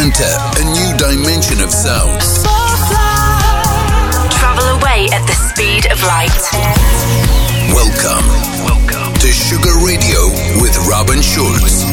enter a new dimension of sound. Travel away at the speed of light. Welcome to Sugar Radio with Robin Schulz.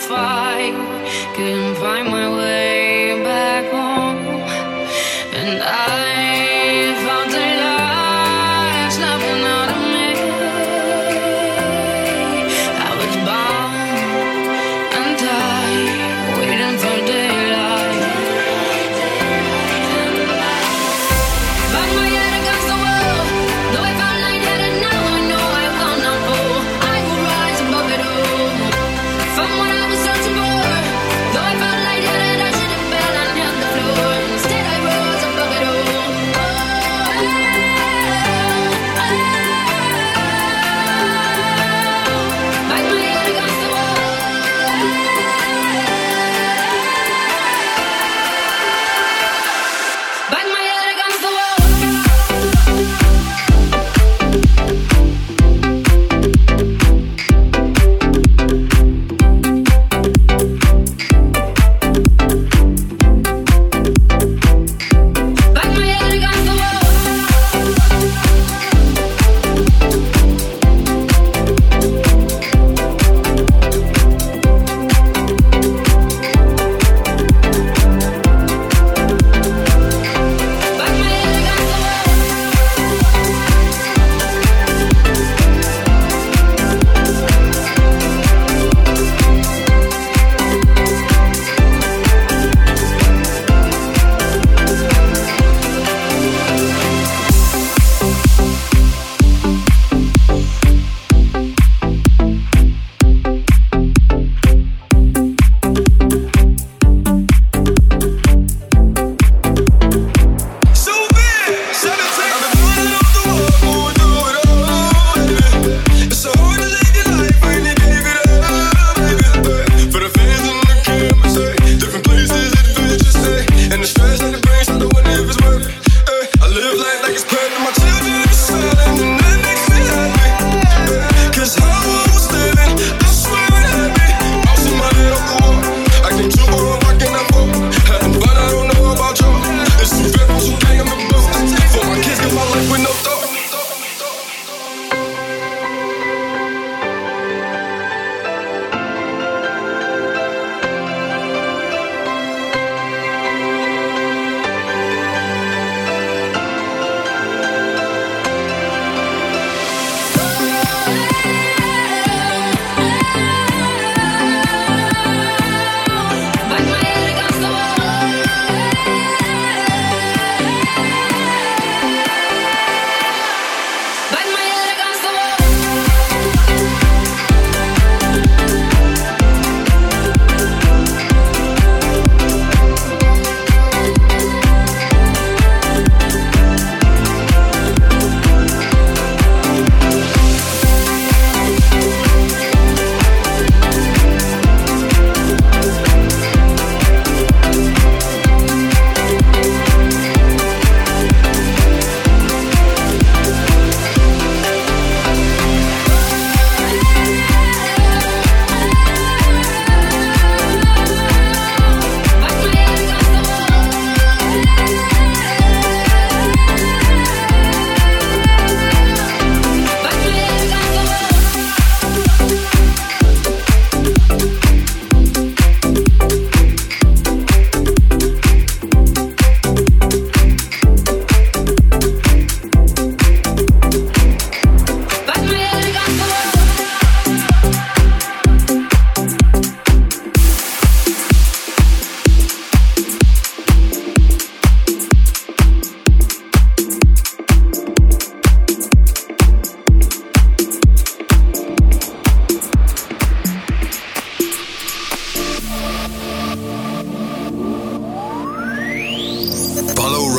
fight, couldn't find my way back home. And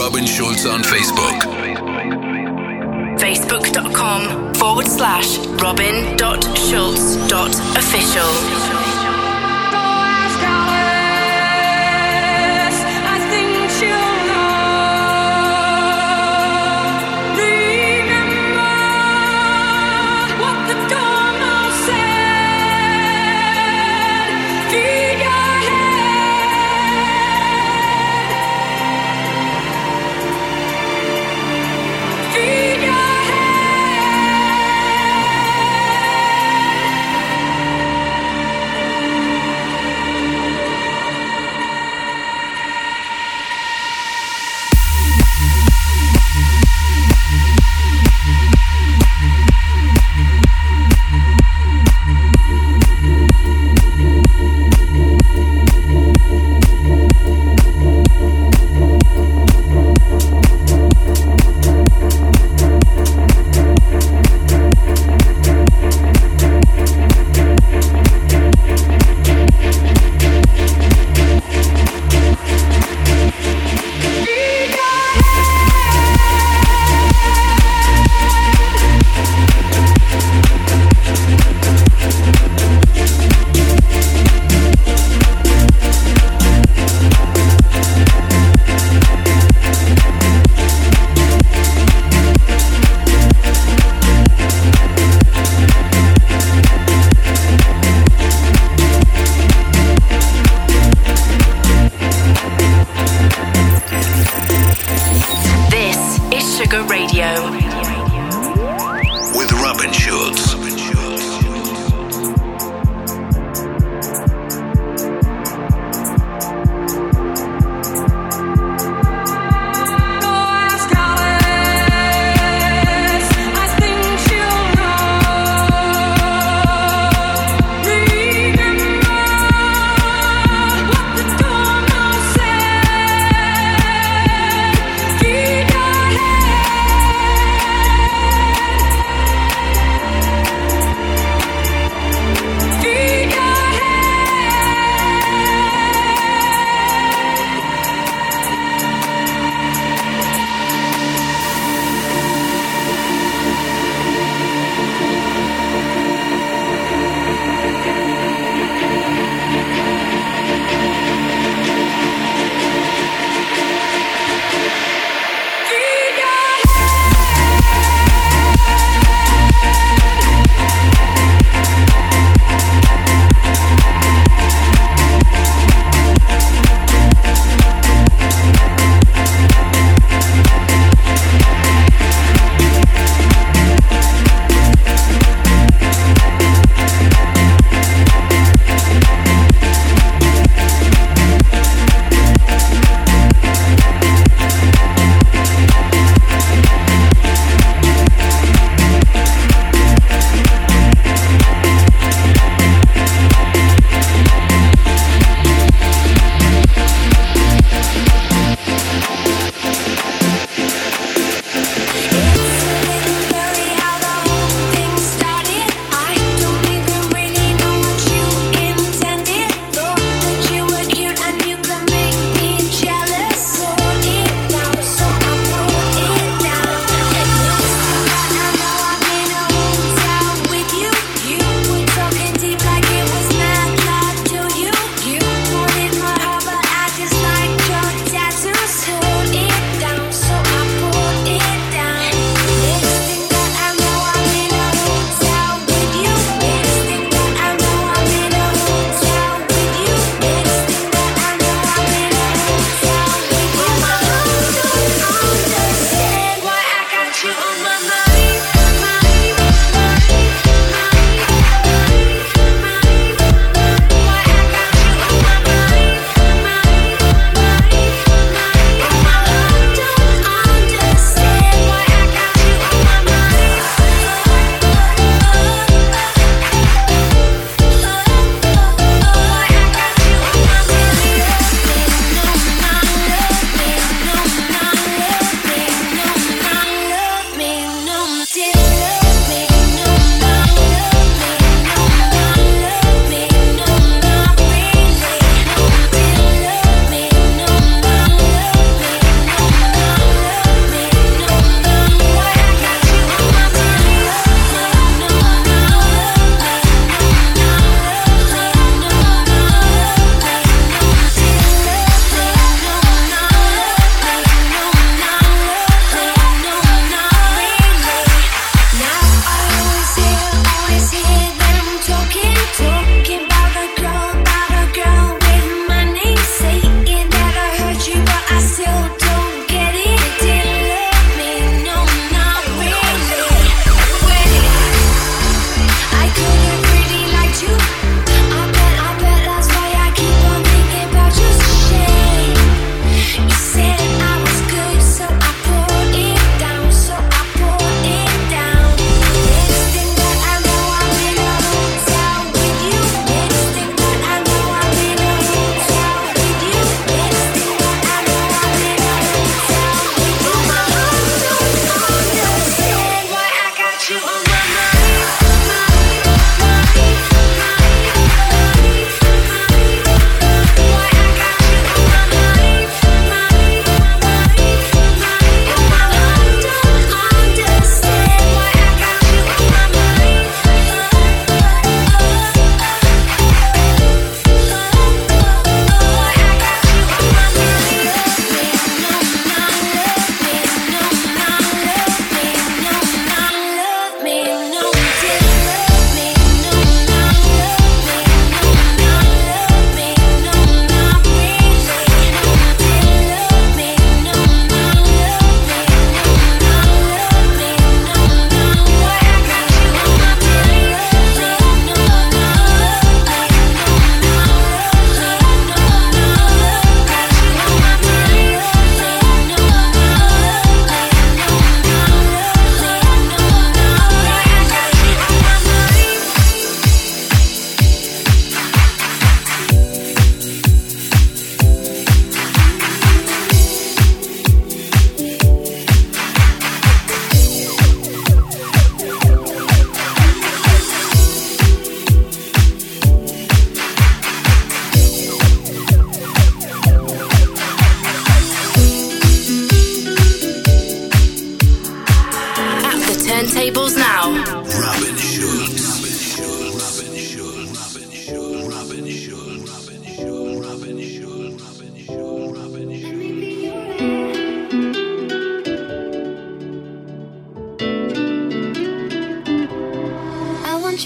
Robin Schulz on Facebook. Facebook.com/robin.schulz.official.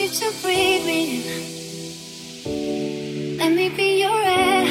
to breathe me in. Let me be your air.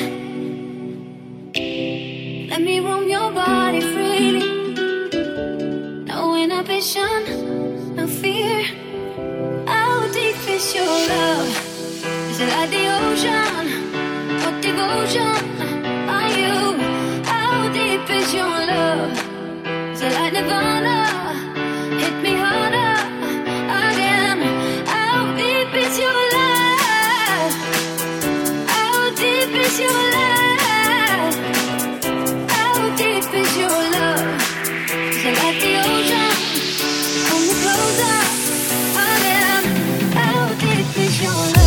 Let me roam your body freely. No inhibition, no fear. How deep is your love? Is it like the ocean? What devotion are you? How deep is your love? Is it like Nirvana? Hit me harder again. How deep is your love? How deep is your love? How deep is your love? Is it like the ocean? Pull me closer again. How deep is your love?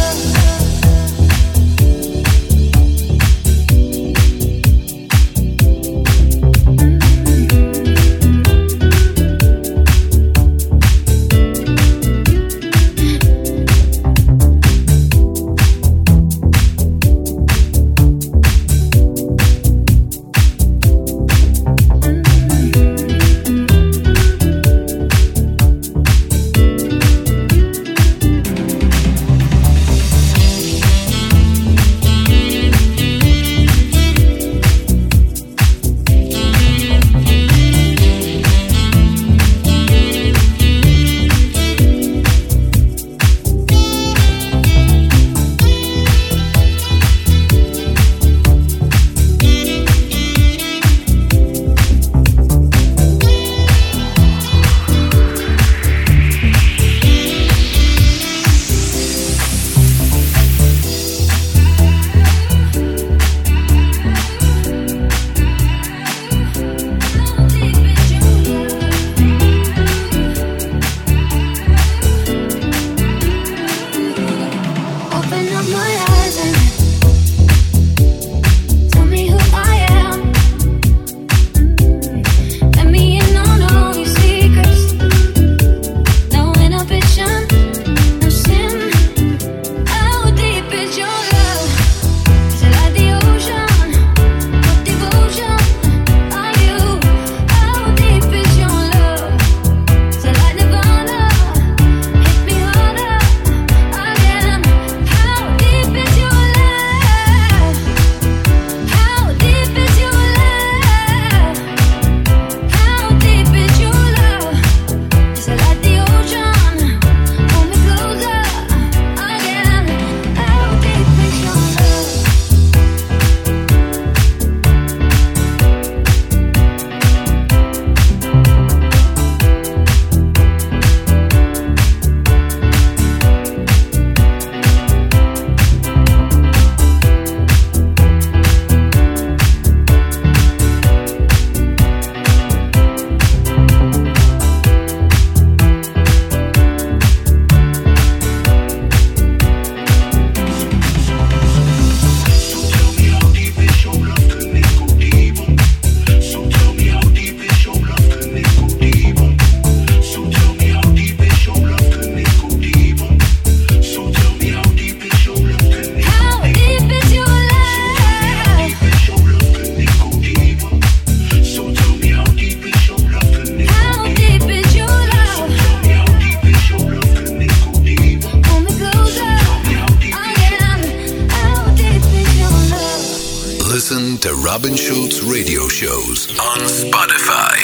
Robin Schulz radio shows on Spotify.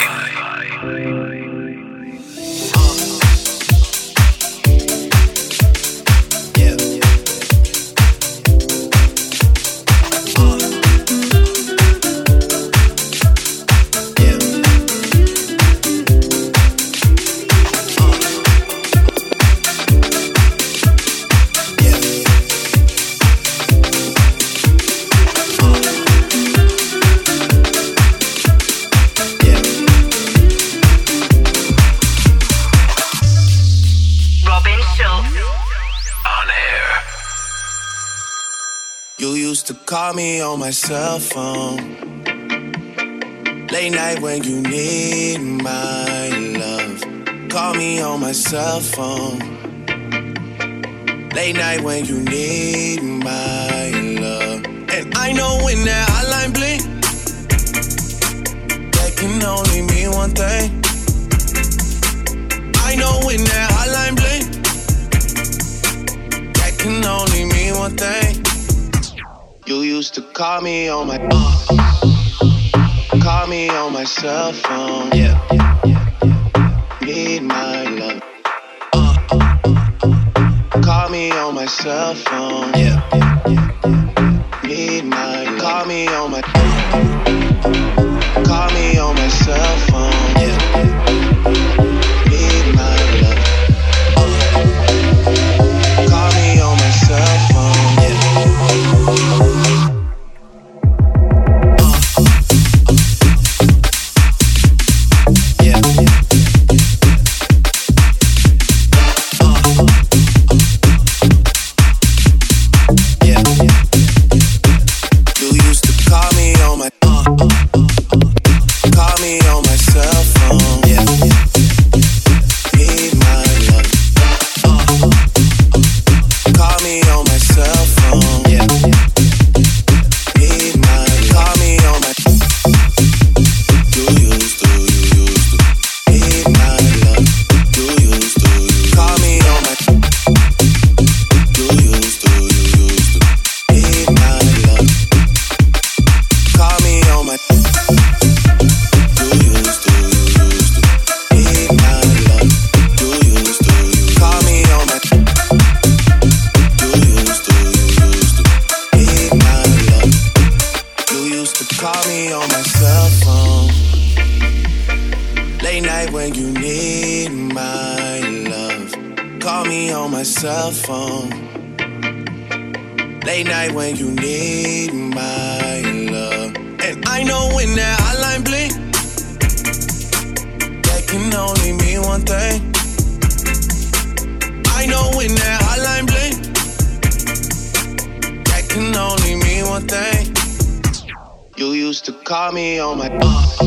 Call me on my cell phone late night when you need my love. Call me on my cell phone late night when you need my love. And I know when that hotline blink, that can only mean one thing. I know when that hotline blink, Call me on my cell phone. Yeah. Need my love. Call me on my cell phone. Yeah. Need my love. Call me on my cell phone. Yeah. Need my love. Call me on my cell phone. Yeah. Late night when you need my love. And I know when that hotline blink, that can only mean one thing. I know when that hotline blink, that can only mean one thing. You used to call me on my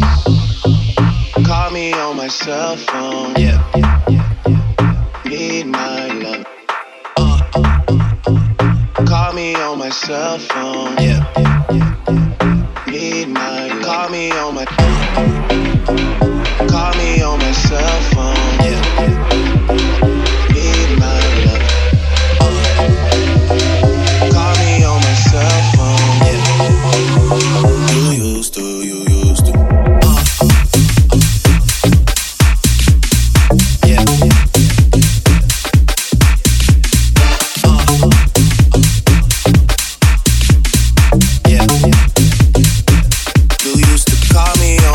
cell phone. Yeah. Need my love. Call me on my cell phone. Yeah. Need my love. Call me on my cell phone. Yeah. Need my love. Call me on my cell phone. Yeah. You used to. Call me on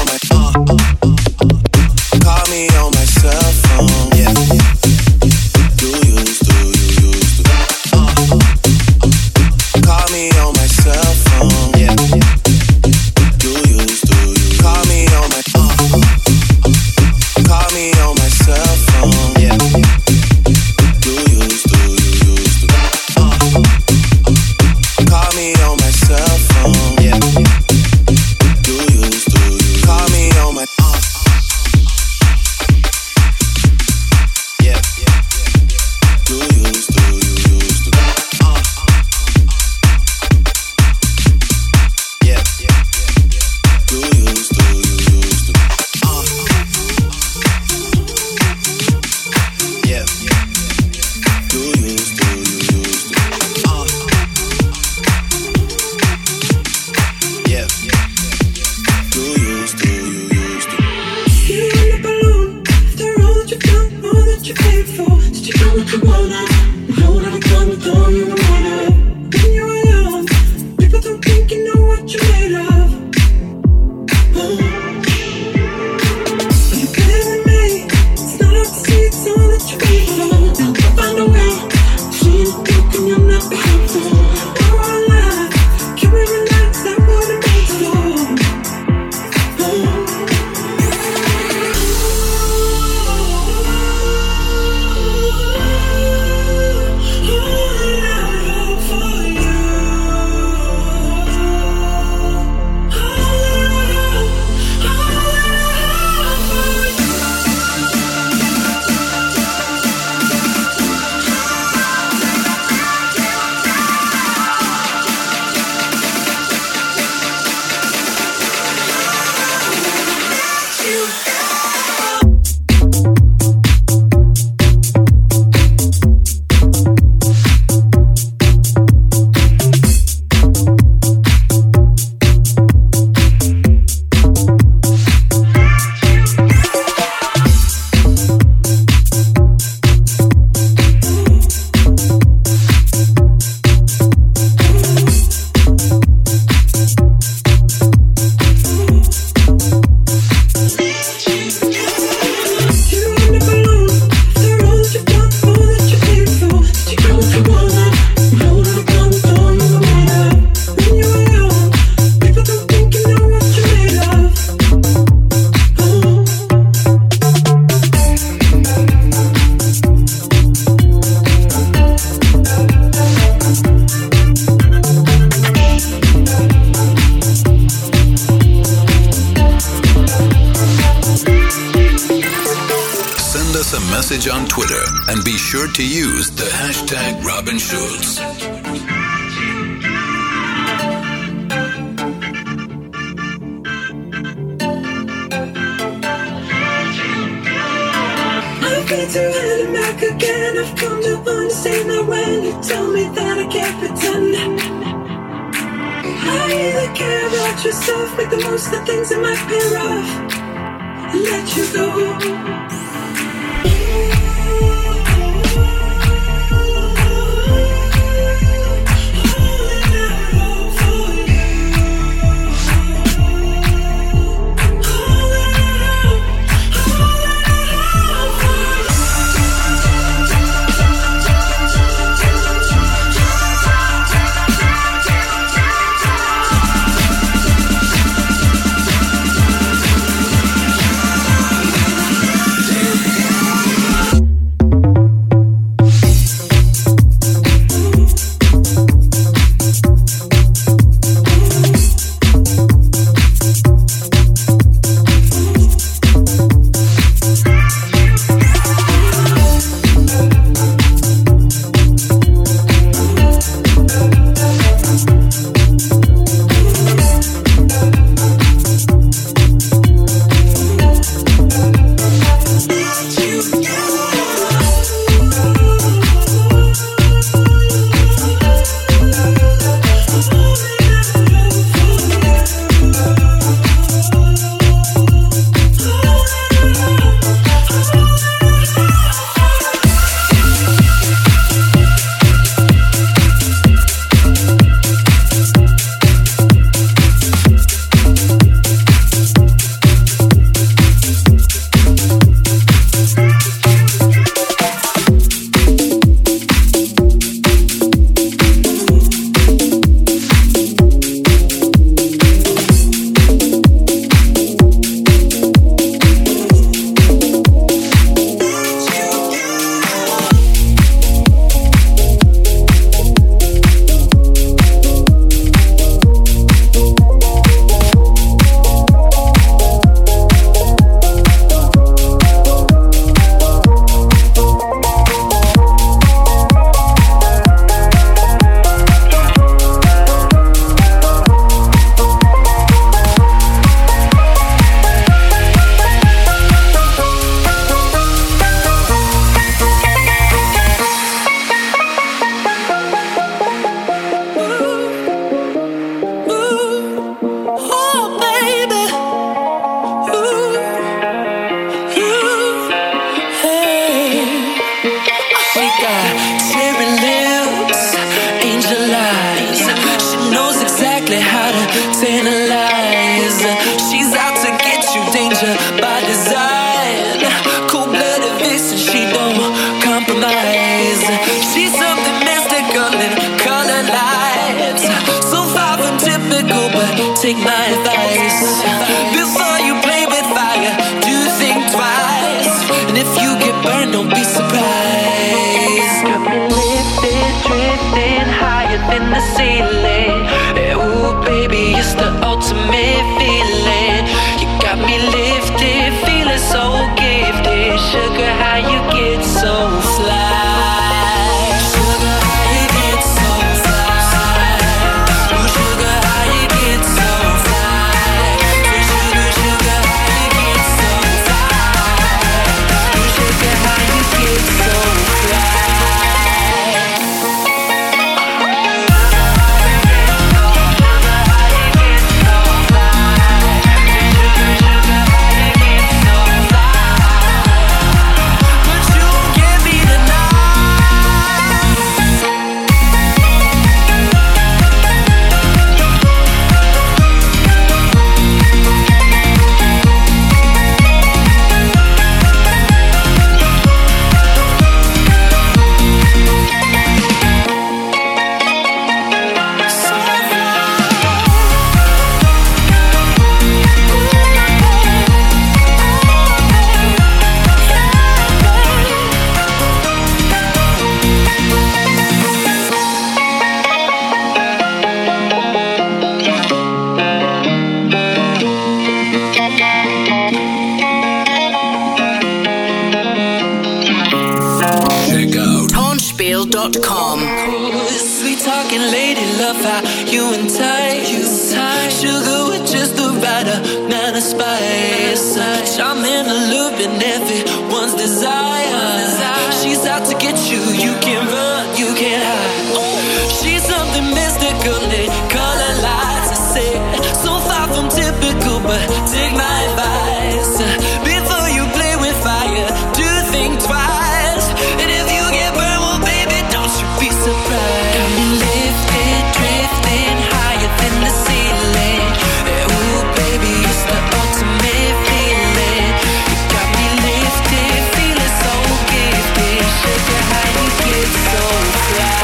message on Twitter and be sure to use the hashtag Robin Schulz. I've been to hell and back again. I've come to understand that when you tell me that I can't pretend, I either care about yourself, make the most of things that might be rough, and let you go. Take my advice. Before you play with fire, do think twice. And if you get burned, don't be surprised. Got me lifted, drifting higher than the ceiling. Ooh, baby, it's the ultimate feeling. You got me lifted, feeling so gifted. Sugar, how you get so fly? Sugar, how you get so fly? RobinSchul.com. Sweet talking lady, love how you entice. Sugar with just the right amount of spice. Charming, allure, everyone's desire. She's out to get you, you can't run, you can't hide. She's something mystical, they call her lights. I say, so far from typical, but take my advice. Before you play with fire, do think twice. And if you get burned, well baby, don't you be surprised. Got me lifted, drifting higher than the ceiling. Ooh baby, it's the ultimate feeling. You got me lifted, feeling so gifted. Sugar, how you get so fly.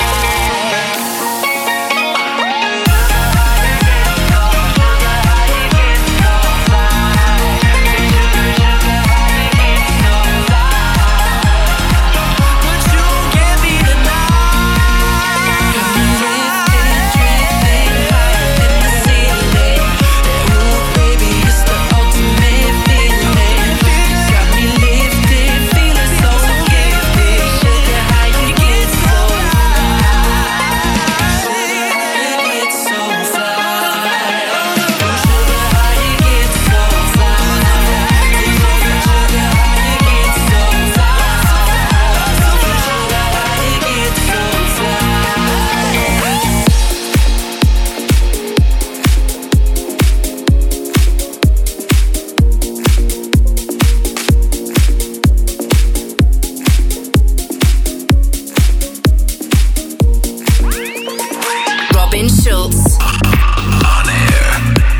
Robin Schulz. On air.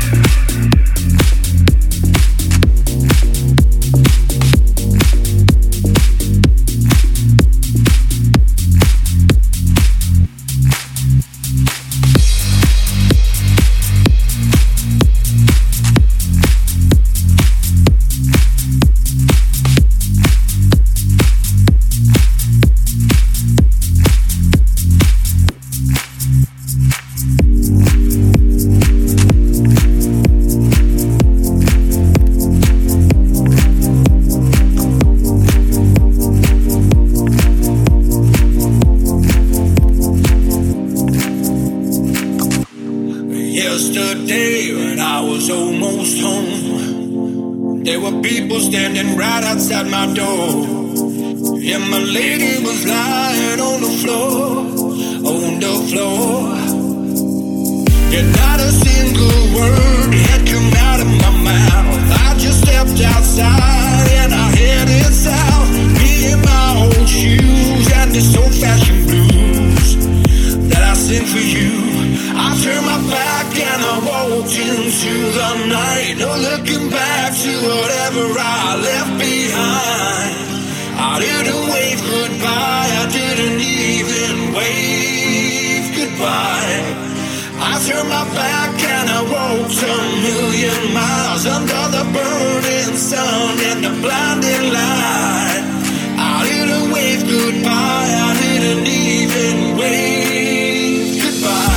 Yesterday when I was almost home, there were people standing right outside my door. And my lady was lying on the floor, on the floor. And not a single word had come out of my mouth. I just stepped outside and I headed south. Me in my old shoes and this old-fashioned blues that I sing for you. I turned my back and I walked into the night. No looking back to whatever I left behind. I didn't wave goodbye, I didn't even wave goodbye. I turned my back and I walked a million miles under the burning sun and the blinding light. I didn't wave goodbye, I didn't even wave goodbye.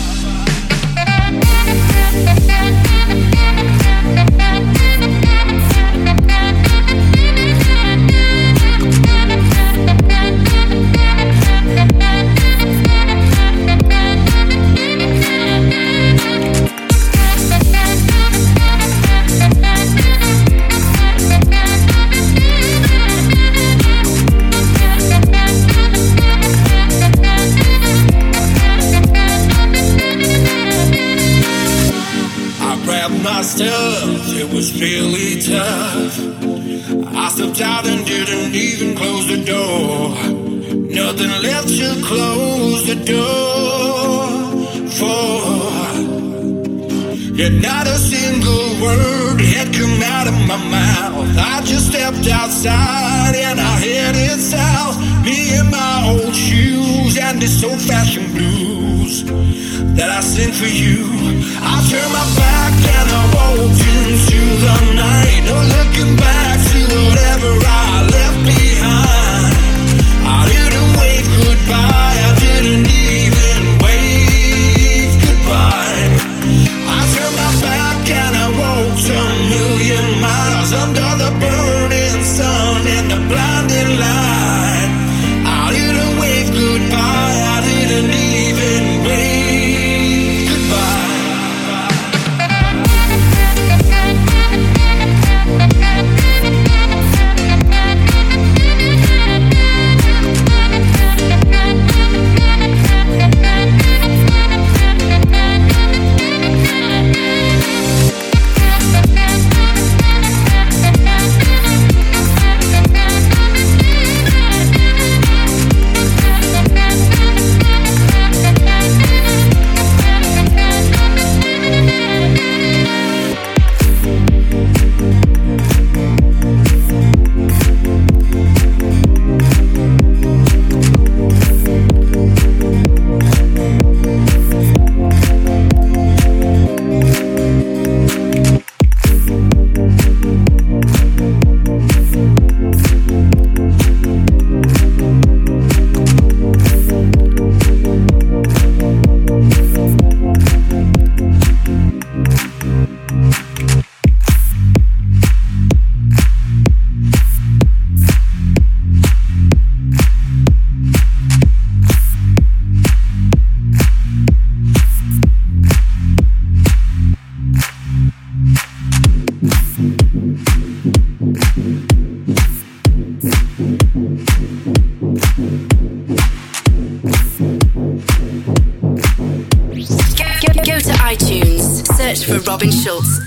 Myself, it was really tough. I stepped out and didn't even close the door. Nothing left to close the door for. Yet not a single word had come out of my mouth. I just stepped outside and I headed south. Me in my old shoes and this old-fashioned blues that I sing for you. I turned my back and I walked into the night. No looking back to whatever I left behind. I didn't wave goodbye, I didn't even wave goodbye. I turned my back and I walked a million miles under the burning sun and the blinding light. I didn't wave goodbye.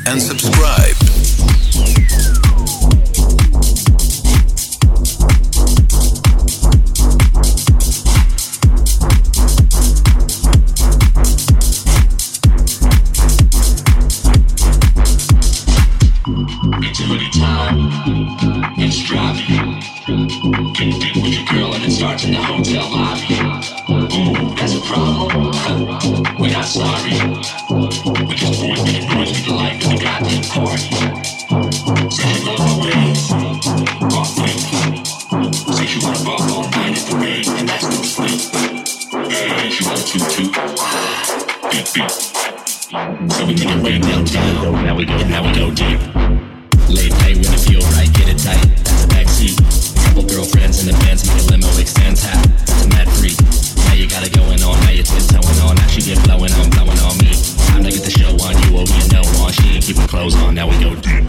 and subscribe. It's hoodie time. It's driving. Get a date with your girl and it starts in the hotel lobby. Ooh, that's a problem. We're not sorry. We just boys making noise with the life of the goddamn party. Say she love her ways. Off quick. Say she wanna ball all night at the rave and that's no sleep. Hey, she wanna toot. Beat beat. So we make it rain downtown. Now we go deep. Late night when it feel right, get it tight. That's a backseat. Couple girlfriends in the bands, make a limo extends hat. That's a mad freak. Now you got it going on, now you're tiptoeing on. Now she get blowing on me. Time to get the show on you, oh you know on. She ain't keep her clothes on, now we go deep.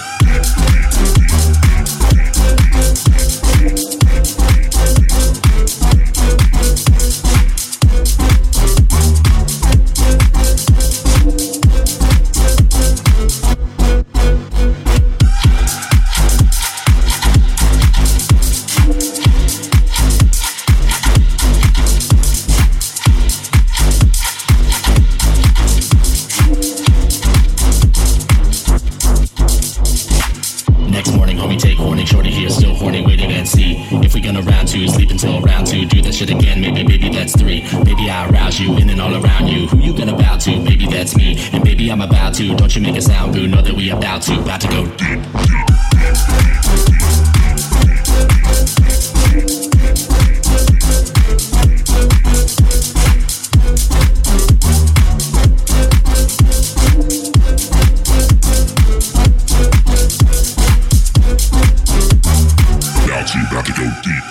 Sleep until round 2, do that shit again, maybe that's 3. Maybe I arouse you in and all around you. Who you gonna bow to? Maybe that's me. And baby I'm about to. Don't you make a sound, boo. Know that we about to go deep. About to go deep.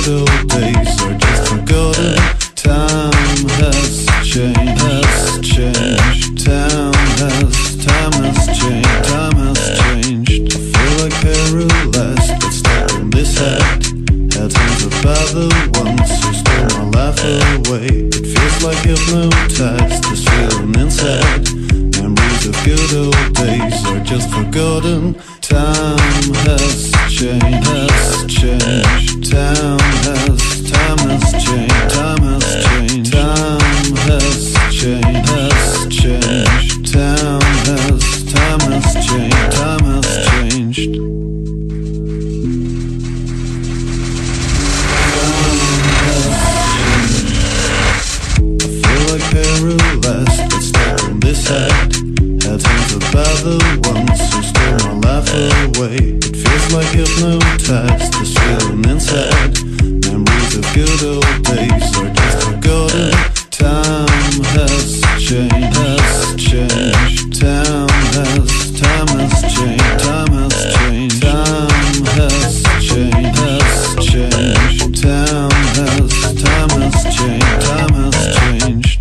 good old days are just forgotten. Time has changed, time has changed. I feel like paralyzed, but stuck in this act. Held hands up by the ones who stole my life away. It feels like hypnotized, this feeling inside. Memories of good old days are just forgotten. Time has changed, time has changed, time has changed, time has changed, time has changed, time has changed. I feel like paralyzed, but stuck in this act. Held hands up by the ones who stole my life away. It feels like hypnotized, this feeling inside. Memories of good old days are just forgotten. Time has changed, time has changed, time has changed, time has changed, time has changed, time has changed.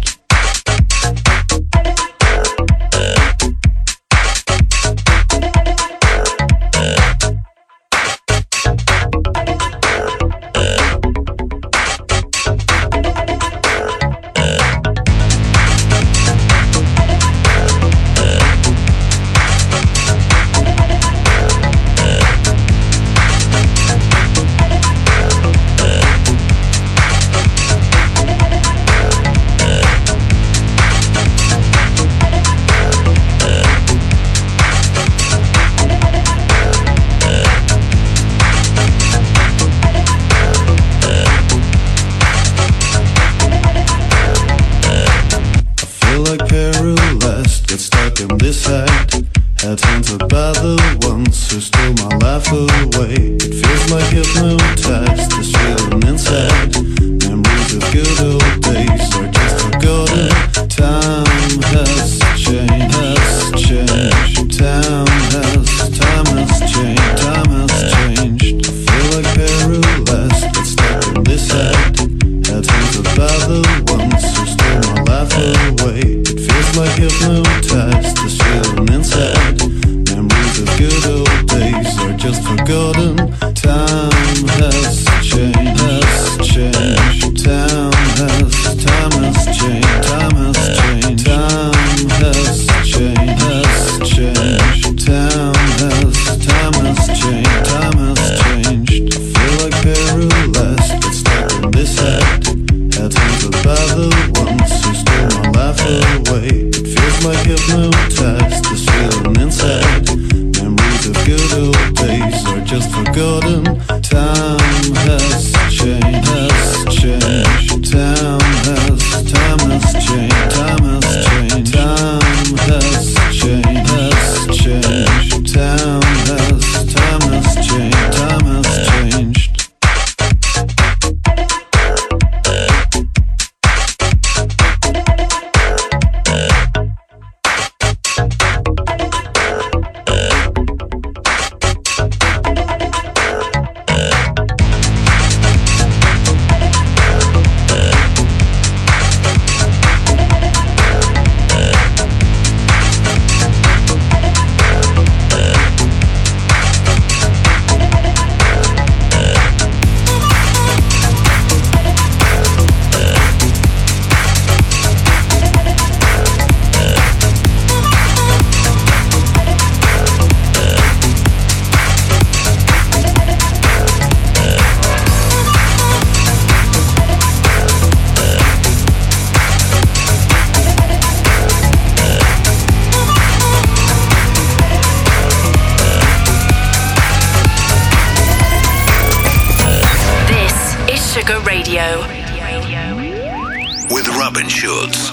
With Robin Schulz.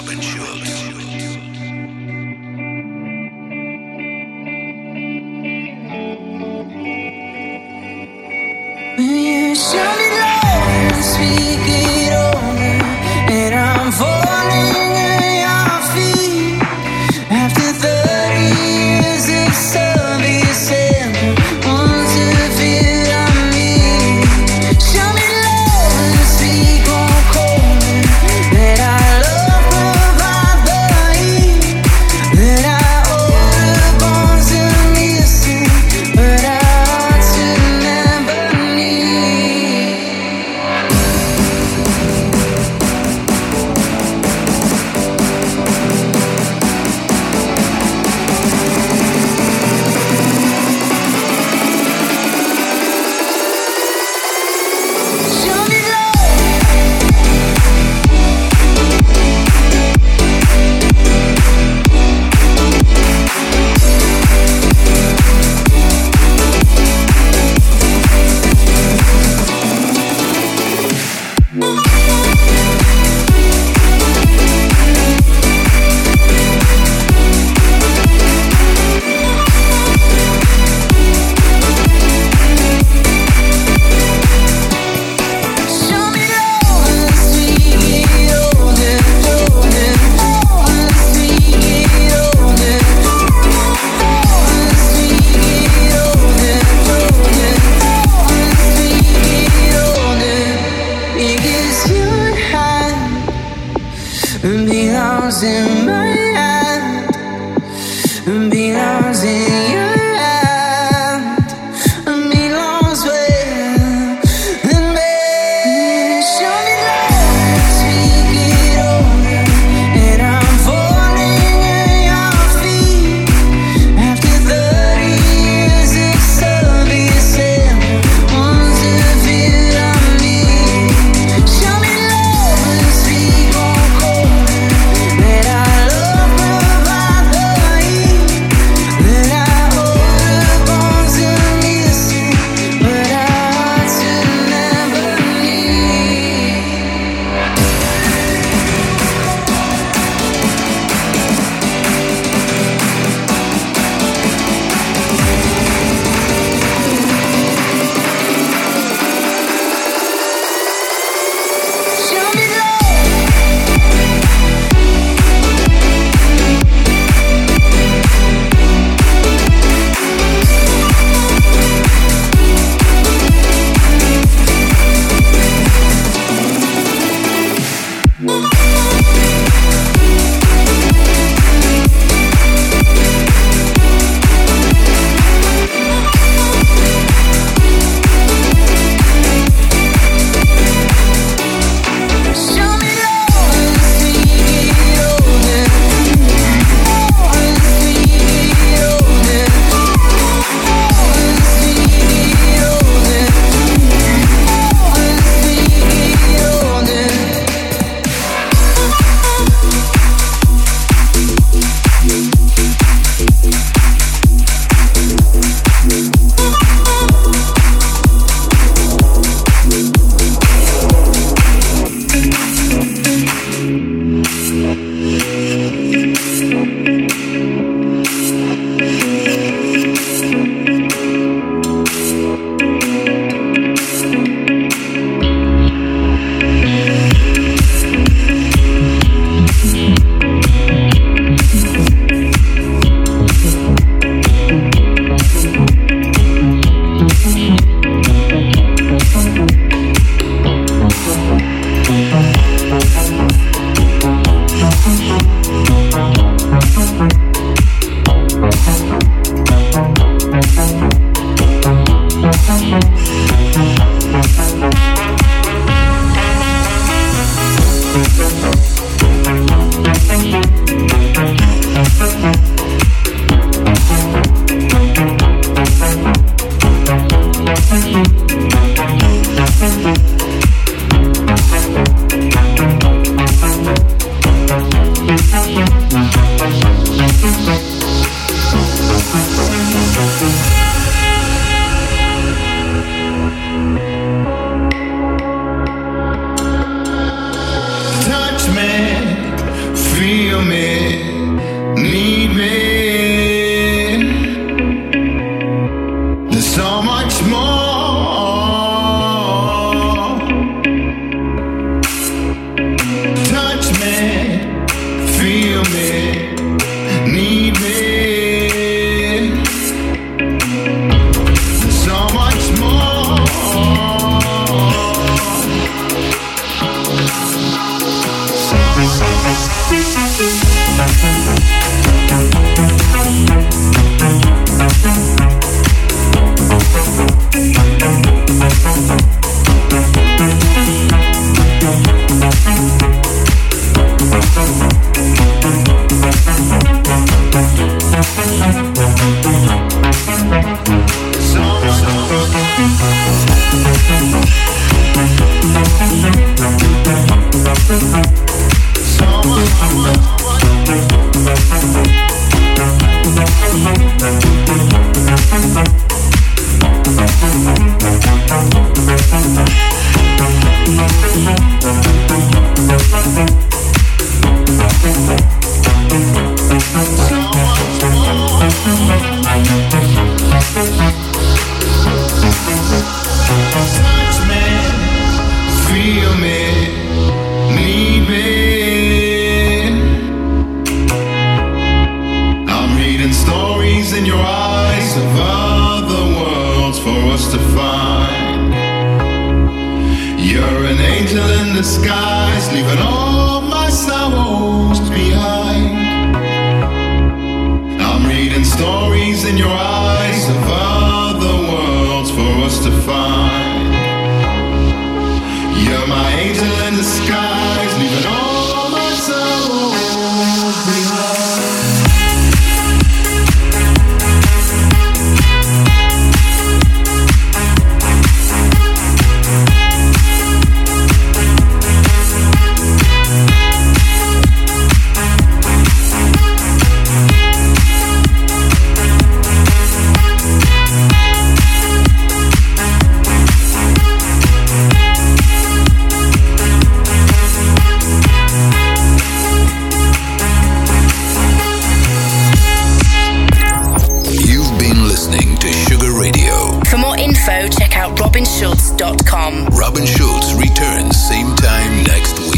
You show me love and speak it over, and I'm falling at your feet. After 30 years of service, and want to feel I need. Show me love belongs in my hand, belongs in your hand, belongs where the man. Show me love as we get older, and I'm falling at your feet. After 30 years of service and once to feel on me. Show me love as we go colder, that I love provide the heat, that I hold the bones and listen, but our hearts will never meet. Show me love. Show me love as we get older, as we get older, as we get older, as we get older. Touch me, feel me, need me. There's so much more. Touch me, feel me, need me. There's so much more. Touch me, feel me, need me. I'm reading stories in your eyes of other worlds for us to find. You're an angel in disguise, leaving all my sorrows behind. your eyes of other worlds for us to find. You're my angel in disguise, leaving all my sorrows behind. Check out robinschultz.com. Robin Schultz returns same time next week.